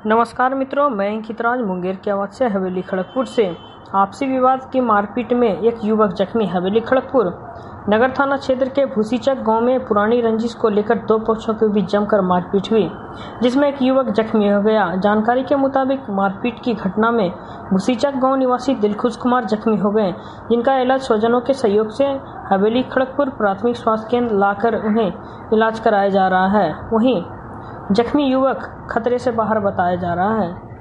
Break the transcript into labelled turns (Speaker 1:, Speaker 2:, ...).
Speaker 1: नमस्कार मित्रों, मैं अंकितराज मुंगेर की आवाज़ से हवेली खड़गपुर से। आपसी विवाद की मारपीट में एक युवक जख्मी। हवेली खड़गपुर नगर थाना क्षेत्र के भूसीचक गांव में पुरानी रंजिश को लेकर दो पक्षों के बीच जमकर मारपीट हुई, जिसमें एक युवक जख्मी हो गया। जानकारी के मुताबिक मारपीट की घटना में भूसीचक गांव निवासी दिलखुश कुमार जख्मी हो गए, जिनका इलाज स्वजनों के सहयोग से हवेली खड़गपुर प्राथमिक स्वास्थ्य केंद्र लाकर उन्हें इलाज कराया जा रहा है। वहीं जख्मी युवक खतरे से बाहर बताया जा रहा है।